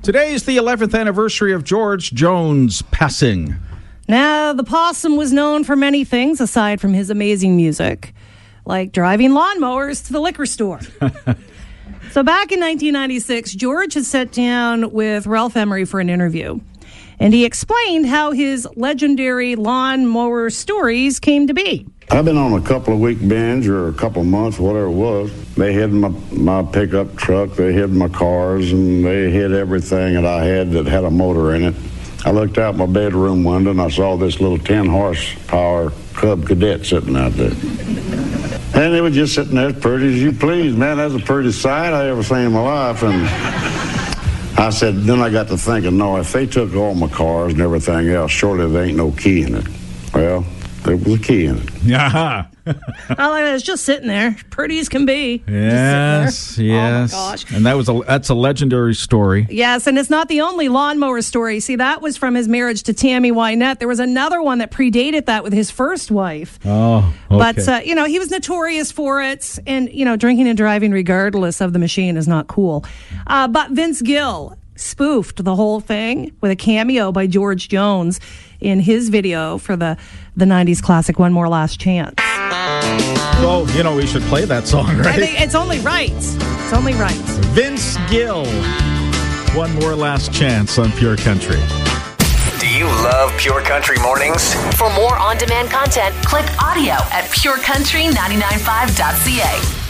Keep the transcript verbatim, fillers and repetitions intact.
Today is the eleventh anniversary of George Jones passing. Now, the possum was known for many things aside from his amazing music, like driving lawnmowers to the liquor store. So back in nineteen ninety-six, George had sat down with Ralph Emery for an interview, and he explained how his legendary lawnmower stories came to be. I've been on a couple of week binge or a couple of months, whatever it was. They hid my, my pickup truck, they hid my cars, and they hid everything that I had that had a motor in it. I looked out my bedroom window and I saw this little ten horsepower Cub Cadet sitting out there. And they were just sitting there as pretty as you please. Man, that's the prettiest sight I ever seen in my life. And I said, then I got to thinking, no, if they took all my cars and everything else, surely there ain't no key in it. Well, there was a key in it. Yeah. I like it. It's just sitting there, pretty as can be. Yes, yes. Oh my gosh. And that was a that's a legendary story. Yes, and it's not the only lawnmower story. See, that was from his marriage to Tammy Wynette. There was another one that predated that with his first wife. Oh, okay. But, uh, you know, he was notorious for it. And, you know, drinking and driving regardless of the machine is not cool. Uh, but Vince Gill spoofed the whole thing with a cameo by George Jones in his video for the, the nineties classic One More Last Chance. Well, you know, we should play that song, right? I think it's only right. It's only right. Vince Gill, One More Last Chance on Pure Country. Do you love Pure Country Mornings? For more on-demand content, click audio at pure country nine nine five dot c a.